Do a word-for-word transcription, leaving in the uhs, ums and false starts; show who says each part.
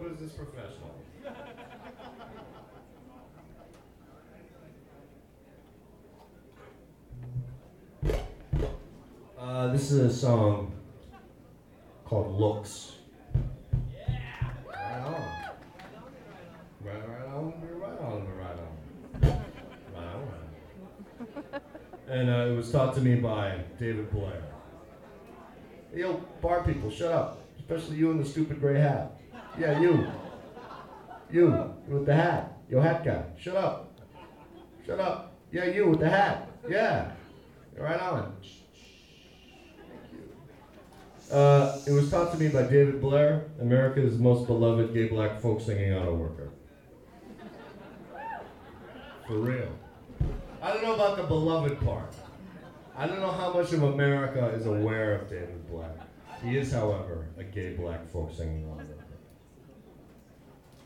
Speaker 1: business professional. Uh, this is a song called Looks. Yeah! Right on. Right, right on, right on, right on. Right on, right on. And uh, it was taught to me by David Blair. Hey, yo, bar people, shut up. Especially you in the stupid gray hat. Yeah, you. You, with the hat. Yo, hat guy. Shut up. Shut up. Yeah, you with the hat. Yeah. Right on. Uh, it was taught to me by David Blair, America's most beloved gay black folk singing auto worker. For real. I don't know about the beloved part. I don't know how much of America is aware of David Blair. He is, however, a gay black folk singing auto worker.